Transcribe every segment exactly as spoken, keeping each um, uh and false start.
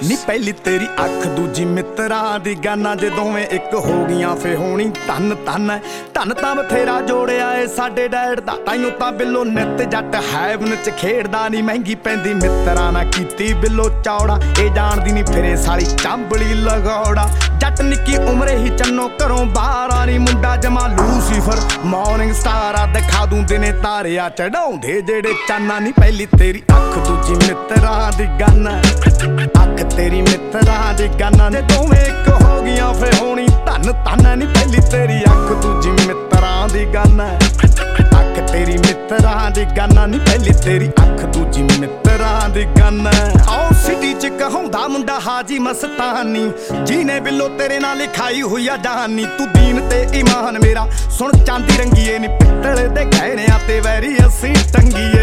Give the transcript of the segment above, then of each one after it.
ਨੀ ਪਹਿਲੀ ਤੇਰੀ ਅੱਖ ਦੂਜੀ ਮਿੱਤਰਾਂ ਦੀ ਗਾਨਾ ਜੇ ਦੋਵੇਂ ਇੱਕ ਹੋ ਗਈਆਂ ਫੇ ਹੋਣੀ ਧੰਨ ਧੰਨ ਧੰਨ ਤਾਂ ਬਥੇਰਾ ਜੋੜਿਆ ਏ ਸਾਡੇ ਡੈਡ ਦਾ ਤਾਈਓ ਤਾਂ ਬਿੱਲੋ ਨਿੱਤ ਜੱਟ ਹੈਵਨ ਚ ਖੇਡਦਾ ਨੀ ਮਹਿੰਗੀ ਪੈਂਦੀ ਮਿੱਤਰਾਂ ਨਾ ਕੀਤੀ ਬਿੱਲੋ ਚੌੜਾ ਇਹ ਜਾਣਦੀ ਨੀ ਫਿਰੇ ਸਾਲੀ ਚਾਂਬਲੀ ਲਗੌੜਾ ਜੱਟ ਨਿੱਕੀ ਉਮਰੇ ਹੀ ਚੰਨੋ ਘਰੋਂ ਬਾਹਰ ਆ ਨੀ ਮੁੰਡਾ ਜਮਾ ਲੂਸੀਫਰ ਮਾਰਨਿੰਗ ਸਟਾਰ ਆ ਦਿਖਾ ਦੂੰ ਦਿਨੇ ਤਾਰਿਆ ਚੜਾਉਂਦੇ ਜਿਹੜੇ ਚਾਨਾ ਨੀ ਪਹਿਲੀ ਤੇਰੀ ਅੱਖ ਦੂਜੀ ਮਿੱਤਰਾਂ ਦੀ ਗਾਨਾ ਅੱਖ ਤੇਰੀ ਮਿੱਤਰਾਂ ਦੀ ਗਾਨਾ ਨੇ ਦੋਵੇਂ ਇੱਕ ਹੋ ਗਈਆਂ ਫੇ ਹੋਣੀ ਧੰਨ ਧੰਨ ਨੀ ਪਹਿਲੀ ਤੇਰੀ ਅੱਖ ਦੂਜੀ ਮਿੱਤਰਾਂ ਦੀ ਗਾਨਾ ਅੱਖ ਤੇਰੀ ਮਿੱਤਰਾਂ ਦੀ ਗਾਨਾ ਨੀ ਪਹਿਲੀ ਤੇਰੀ ਅੱਖ ਦੂਜੀ ਮਿੱਤਰਾਂ ਦੀ ਗਾਨਾ ਆਓ ਸਿਟੀ ਚ ਕਹਾਉਂਦਾ ਮੁੰਡਾ ਹਾਜੀ ਮਸਤਾਨੀ ਜਿਹਨੇ ਬਿੱਲੋ ਤੇਰੇ ਨਾਲ ਲਿਖਾਈ ਹੋਈ ਆ ਜਹਾਨੀ ਤੂੰ ਦੀਨ ਤੇ ਈਮਾਨ ਮੇਰਾ ਸੁਣ ਚਾਂਦੀ ਰੰਗੀਏ ਨੀ ਪਿੱਤਲ ਦੇ ਗਹਿਣਿਆਂ ਤੇ ਵੈਰੀ ਅਸੀਂ ਟੰਗੀਏ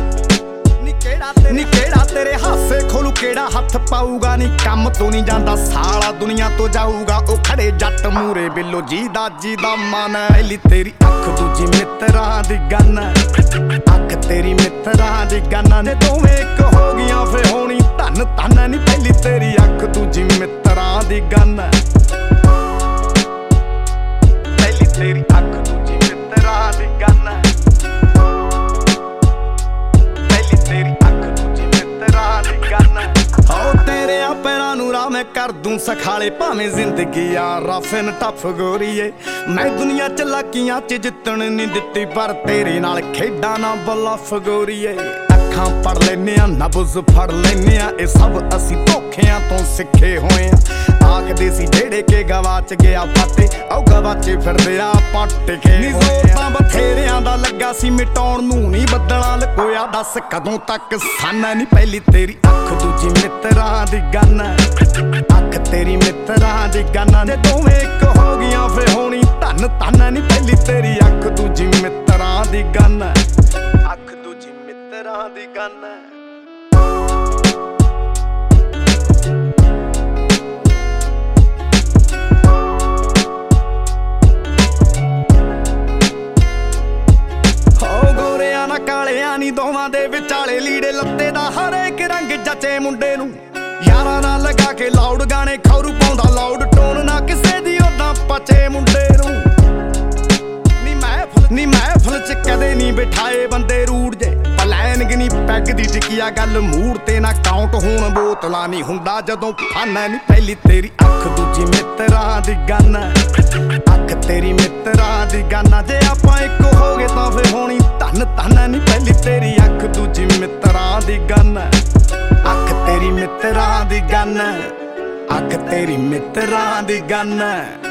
ਨੀ ਕਿਹੜਾ ਤੇਰੇ ਹਾਸੇ ਖੋਲੂ ਕਿਹੜਾ ਹੱਥ ਪਾਊਗਾ ਨੀ ਕੰਮ ਤੋਂ ਨਹੀਂ ਜਾਂਦਾ ਸਾਲਾ ਦੁਨੀਆ ਤੋਂ ਜਾਊਗਾ ਉਹ ਖੜੇ ਜੱਟ ਮੂਰੇ ਬਿੱਲੋ ਜੀ ਦਾ ਜੀ ਦਾ ਮਨ ਪਹਿਲੀ ਤੇਰੀ ਅੱਖ ਦੂਜੀ ਮਿੱਤਰਾਂ ਦੀ ਗਾਨਾ ਅੱਖ ਤੇਰੀ ਮਿੱਤਰਾਂ ਦੀ ਗਾਨਾ ਨੇ ਦੋਵੇਂ ਇੱਕ ਹੋ ਗਈਆਂ ਫੇ ਹੋਣੀ ਧੰਨ ਧੰਨ ਨੀ ਪਹਿਲੀ ਤੇਰੀ ਅੱਖ ਦੂਜੀ ਮਿੱਤਰਾਂ ਦੀ ਗਾਨਾ ਪਹਿਲੀ ਤੇਰੀ ਅੱਖ ਦੂਜੀ ਮਿੱਤਰਾਂ ਦੀ ਗਾਨਾ ਮੈਂ ਕਰ ਦੂੰ ਸਖਾਲੇ ਭਾਵੇਂ ਜ਼ਿੰਦਗੀ ਆ ਰਫ ਐਂਡ ਟਫ ਗੋਰੀਏ ਮੈਂ ਦੁਨੀਆ ਚ ਲਾਕੀਆਂ ਚ ਜਿੱਤਣ ਨਹੀਂ ਦਿੱਤੀ ਪਰ ਤੇਰੇ ਨਾਲ ਖੇਡਾਂ ਨਾ ਬਲਫ ਗੋਰੀਏ ਅੱਖਾਂ ਪੜ ਲੈਨੇ ਆ ਨਬਜ਼ ਫੜ ਲੈਨੇ ਆ ਇਹ ਸਭ ਅਸੀਂ ਧੋਖਿਆਂ ਤੋਂ ਸਿੱਖੇ ਹੋਏ ਆ ਆਖਦੇ ਸੀ ਜਿਹੜੇ ਕੇ ਗਵਾਚ ਗਿਆ ਫਾਟੇ ਉਹ ਗਵਾਚੇ ਫਿਰਦੇ ਆ ਪੱਟ ਕੇ ਨੀ ਜ਼ੋਰ ਤਾਂ ਬਥੇਰਿਆਂ ਦਾ ਲੱਗਾ ਸੀ ਮਿਟਾਉਣ ਨੂੰ ਨਹੀਂ ਬੱਦਲਾਂ ਲਕੋਇਆ ਦੱਸ ਕਦੋਂ ਤੱਕ ਸਾਨਾ ਨੀ ਪਹਿਲੀ ਤੇਰੀ ਅੱਖ ਦੂਜੀ ਮਿੱਤਰਾਂ ਦੀ ਗਾਨਾ ਅੱਖ ਤੇਰੀ ਮਿੱਤਰਾਂ ਦੀ ਗਾਨਾ ਨੇ ਦੋਵੇਂ ਇੱਕ ਹੋ ਗਈਆਂ ਫੇ ਹੋਣੀ ਧੰਨ ਧੰਨ ਨੀ ਪਹਿਲੀ ਤੇਰੀ ਅੱਖ ਦੂਜੀ ਮਿੱਤਰਾਂ ਦੀ ਗਾਨਾ ਅੱਖ ਦੂਜੀ ਮਿੱਤਰਾਂ ਦੀ ਗਾਨਾ ਕਾਲਿਆਂ ਨੀ ਦੋਵਾਂ ਦੇ ਵਿਚਾਲੇ ਲੀੜੇ ਲੱਤੇ ਦਾ ਹਰੇਕ ਰੰਗ ਜੱਚੇ ਮੁੰਡੇ ਨੂੰ ਯਾਰਾਂ ਨਾਲ ਲਗਾ ਕੇ ਲਾਊਡ ਗਾਣੇ ਖੌਰੂ ਪਾਉਂਦਾ ਲਾਊਡ ਟੋਨ ਨਾ ਕਿਸੇ ਦੀ ਉਦਾਂ ਪਚੇ ਮੁੰਡੇ ਨੂੰ ਨੀ ਮਹਿਫਲ ਨੀ ਮਹਿਫਲ ਚ ਕਦੇ ਨਹੀਂ ਬਿਠਾਏ ਬੰਦੇ ਰੂੜ ਜੇ ਪਲੈਨਗ ਨੀ ਪੈਗ ਦੀ ਟਿਕਿਆ ਗੱਲ ਮੂਡ ਤੇ ਨਾ ਕਾਊਂਟ ਹੋਣ ਬੋਤਲਾਂ ਨਹੀਂ ਹੁੰਦਾ ਜਦੋਂ ਫਾਨਾ ਨੀ ਪਹਿਲੀ ਤੇਰੀ ਅੱਖ ਦੂਜੀ ਮਿੱਤਰਾਂ ਦੀ ਗਾਨਾ ਅੱਖ ਤੇਰੀ ਮਿੱਤਰਾਂ ਦੀ ਗਾਨਾ ਜੇ ਆਪਾਂ ਇੱਕ ਹੋ ਗਏ ਤਾਂ ਫੇ ਹੋਣੀ ਧੰਨ ਧੰਨ ਨੀ ਪਹਿਲੀ ਤੇਰੀ ਅੱਖ ਦੂਜੀ ਮਿੱਤਰਾਂ ਦੀ ਗਾਨਾ ਅੱਖ ਤੇਰੀ ਮਿੱਤਰਾਂ ਦੀ ਗਾਨਾ ਅੱਖ ਤੇਰੀ ਮਿੱਤਰਾਂ ਦੀ ਗਾਨਾ